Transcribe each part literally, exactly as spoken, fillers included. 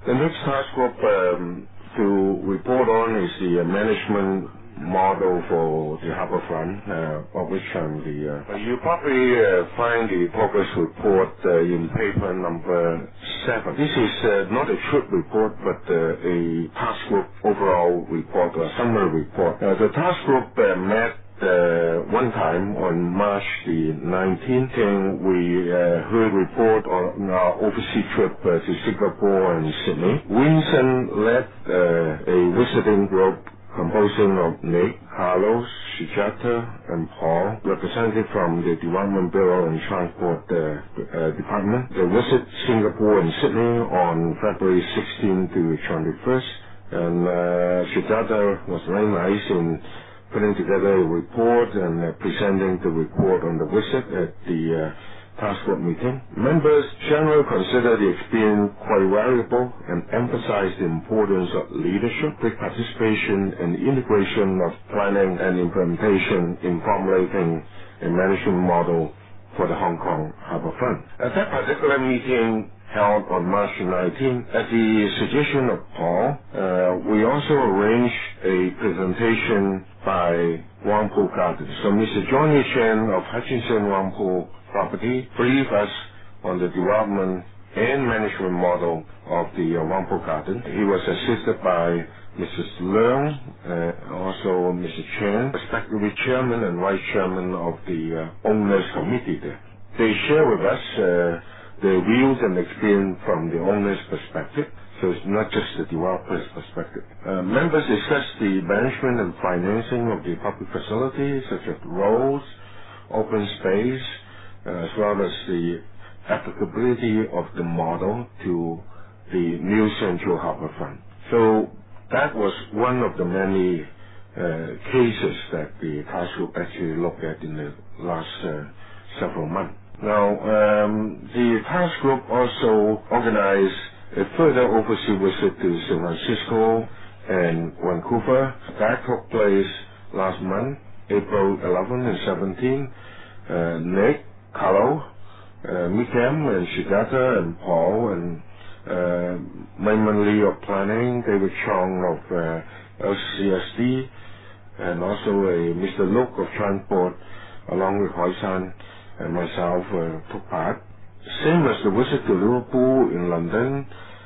The next task group um, to report on is the uh, management model for the Harbourfront, uh, of which I'm the... Uh, you probably uh, find the progress report uh, in paper number seven. This is uh, not a trip report, but uh, a task group overall report, or summary report. Uh, the task group uh, met Uh, one time on March the nineteenth, and we uh, heard report on our overseas trip uh, to Singapore and Sydney. Winston led uh, a visiting group composing of Nick, Carlos, Sujata, and Paul, representative from the Development Bureau and Transport uh, uh, Department. They visited Singapore and Sydney on February sixteenth to twenty-first, and uh, Sujata was very nice in putting together a report and uh, presenting the report on the visit at the uh, task group meeting. Members generally consider the experience quite valuable and emphasize the importance of leadership, quick participation, and integration of planning and implementation in formulating a management model for the Hong Kong Harbourfront. At that particular meeting, held on March nineteenth, at the suggestion of Paul, uh, we also arranged a presentation by Whampoa Gardens. So Mister Johnny Chen of Hutchinson Whampoa Property briefed us on the development and management model of the uh, Whampoa Garden. He was assisted by Missus Leung, uh, also Mister Chen, respectively Chairman and Vice Chairman of the uh, Owners Committee there. They share with us uh, their views and experience from the owner's perspective, so it's not just the developer's perspective. Uh, members discussed the management and financing of the public facilities, such as roads, open space, uh, as well as the applicability of the model to the new Central Harbourfront. So that was one of the many uh, cases that the task group actually looked at in the last uh, several months. Now, um, the task group also organized a further overseas visit to San Francisco and Vancouver. That took place last month, April eleventh and seventeenth. Uh, Nick, Carlo, uh, Mikem, and Shigata, and Paul, and uh, Maimon Lee of Planning, David Chong of uh, L C S D, and also a Mister Luke of Transport, along with Hoi San and myself uh, took part. Same as the visit to Liverpool in London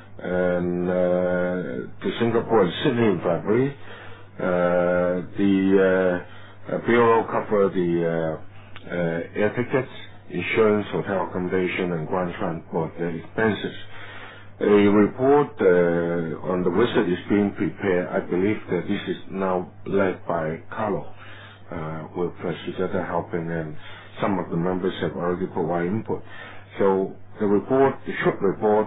and uh, to Singapore and Sydney in February. Uh, the uh, uh, Bureau covered the uh, uh, air tickets, insurance, hotel accommodation, and ground transport uh, expenses. A report uh, on the visit is being prepared. I believe that this is now led by Carlo, uh, with uh, Sujata helping, and some of the members have already provided input. So the report, the short report,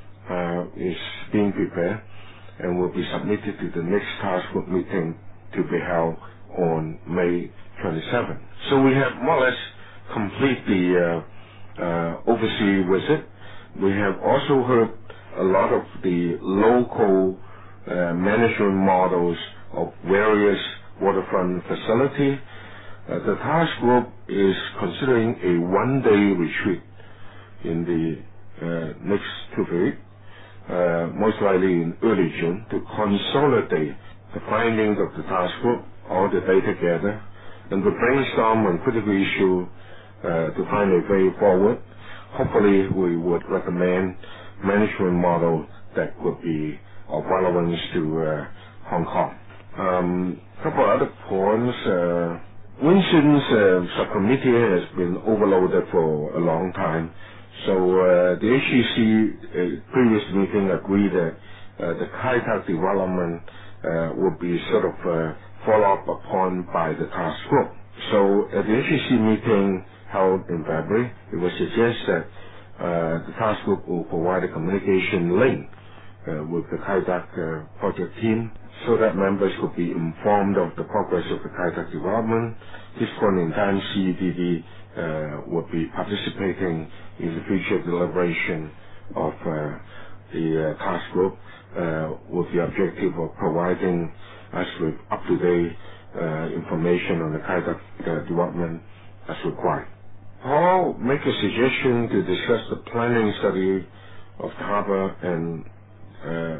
uh, is being prepared and will be submitted to the next task group meeting to be held on May twenty-seventh. So we have more or less complete the uh, uh, overseas visit. We have also heard a lot of the local uh, management models of various waterfront facilities. Uh, the task group is considering a one-day retreat in the uh, next two weeks, uh, most likely in early June, to consolidate the findings of the task group, all the data together, and to brainstorm on critical issues uh, to find a way forward. Hopefully, we would recommend management model that would be of relevance to uh, Hong Kong. Um, a couple other points. Uh, Winston's uh, subcommittee has been overloaded for a long time, so uh, the H E C uh, previous meeting agreed that uh, the Kai Tak development uh, would be sort of uh, followed up upon by the task group. So at the H E C meeting held in February, it was suggested that uh, the task group will provide a communication link uh, with the Kai Tak uh, project team, so that members could be informed of the progress of the Kai Tak development. This point in time, C E D D uh, will be participating in the future deliberation of uh, the uh, task group uh, with the objective of providing us with up-to-date uh, information on the Kai Tak uh, development as required. Paul make a suggestion to discuss the planning study of the harbor and uh,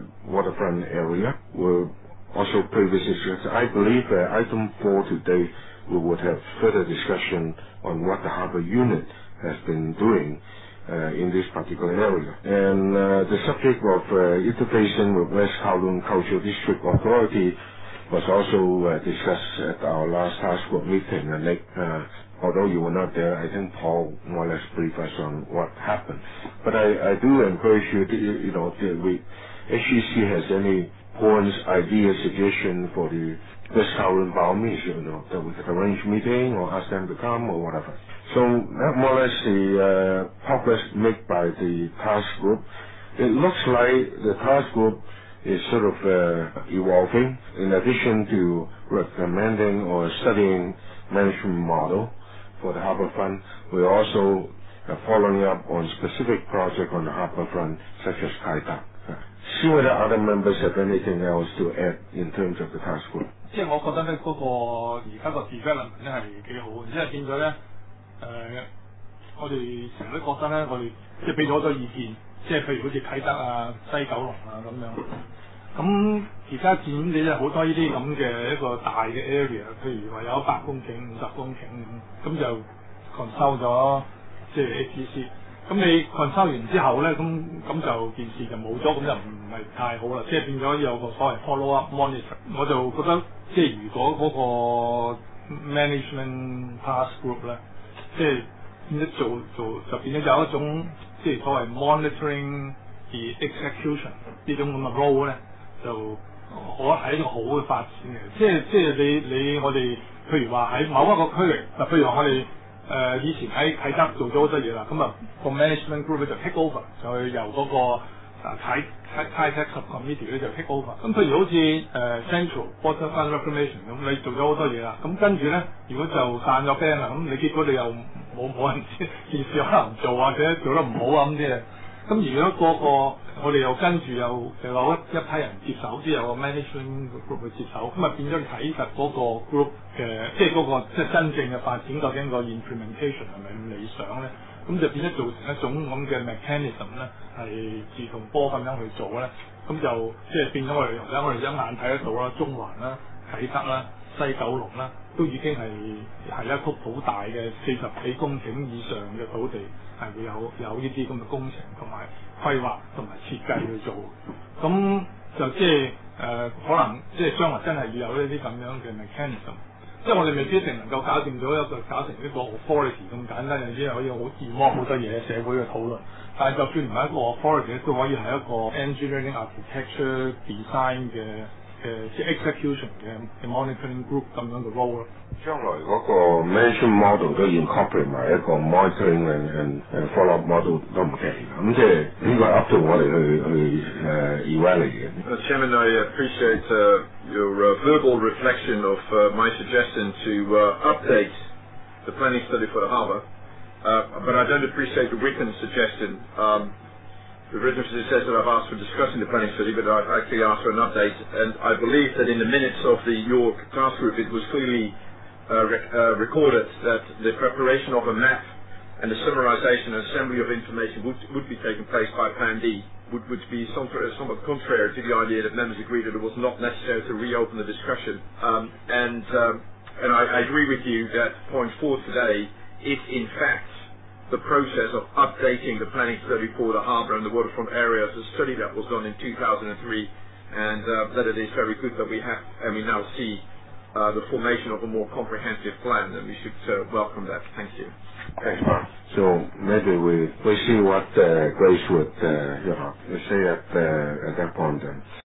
harbourfront area were also previously discussed. I believe uh, item four today we would have further discussion on what the harbour unit has been doing uh, in this particular area. And uh, the subject of uh, interfacing with West Kowloon Cultural District Authority was also uh, discussed at our last task group meeting. And Nick, uh, although you were not there, I think Paul more or less briefed us on what happened. But I, I do encourage you to, you know, to, we, H E C has any points, ideas, suggestion for the West Kowloon Baomis, you know, that we could arrange meeting or ask them to come or whatever. So that more or less the uh, progress made by the task group. It looks like the task group is sort of uh, evolving. In addition to recommending or studying management model for the harbourfront, we're also uh, following up on specific projects on the harbourfront, such as Kai Tak. Uh, see whether other members have anything else to add in terms of the task group. 即係我覺得咧，嗰、那個而家個 development 咧係幾好嘅，即係變咗咧誒，我哋成日都覺得咧，我哋即係俾咗好多意見，即係譬如好似啟德啊、西九龍啊咁樣。咁而家漸漸地咧好多呢啲咁嘅一個大嘅 area， 譬如話有一百公頃、五十公頃咁，咁就 consult 咗即係 A T C。咁你 consult 完之後咧，咁咁就件事就冇咗，咁就唔係太好啦。即係變咗有個所謂 follow up monitor， 我就覺得即係如果嗰個 management task group 咧，即係變咗做做就變咗有一種即係所謂 monitoring the execution 呢種咁嘅 role 咧，就可係一個好嘅發展嘅。即係即係你你我哋譬如話喺某一個區域，嗱譬如話我哋。誒、呃、以前喺啟德做咗好多嘢啦，咁啊個 management group 咧就 take over， 就由嗰、那個啊啟啟啟 tech subcommittee 咧就 take over。咁譬如好似誒、呃、central waterfront reclamation 咁，你做咗好多嘢啦，咁跟住咧，如果就散咗 band 啦，咁你結果你又冇冇人知件事可能唔做或者做得唔好啊咁啲嘢。咁如果嗰、那個我哋又跟住又又有一一批人接手，即係有個 management group 去接手，咁啊變咗睇實嗰個 group 嘅，即係嗰個即係真正嘅發展究竟個 implementation 係咪咁理想咧？咁就變咗造成一種咁嘅 mechanism 咧，係自動波咁樣去做咧，咁就即係變咗我哋而家我哋一眼睇得到啦，中環啦、啟德啦、西九龍啦，都已經係係一幅好大嘅四十幾公頃以上嘅土地。係會有有呢啲咁嘅工程同埋規劃同埋設計去做，咁就即係誒可能即係將來真係要有呢啲咁樣嘅 mechanism， 即係我哋未必一定能夠搞掂咗一個搞成一個 authority 咁簡單，有啲可以好自摸好多嘢社會嘅討論，但係就算唔係一個 authority 都可以係一個 engineering architecture design 嘅嘅即係 execution 嘅 monitoring group 咁樣嘅 role 咯。 將來嗰個 management model 都 incorporate 埋一個 monitoring and and follow up model 都唔奇，咁即係呢個 up to 我哋去去誒 evaluate 嘅。 Uh, Chairman, I appreciate uh, your uh, verbal reflection of uh, my suggestion to uh, update the planning study for the harbour, uh, but I don't appreciate the written suggestion. Um, the written suggestion says that I've asked for discussing the planning study, but I've actually asked for an update, and I believe that in the minutes of the York task group it was clearly Uh, rec uh, recorded that the preparation of a map and the summarization and assembly of information would, would be taking place by Plan D, would, would be some, somewhat contrary to the idea that members agreed that it was not necessary to reopen the discussion. Um, and um, and I, I agree with you that point four today is in fact the process of updating the planning study for the harbour and the waterfront areas, a study that was done in two thousand three, and uh, that it is very good that we have and we now see Uh, the formation of a more comprehensive plan, and we should uh, welcome that. Thank you. Thanks, Mark. So maybe we we see what uh, Grace would uh, you know say at uh, at that point then.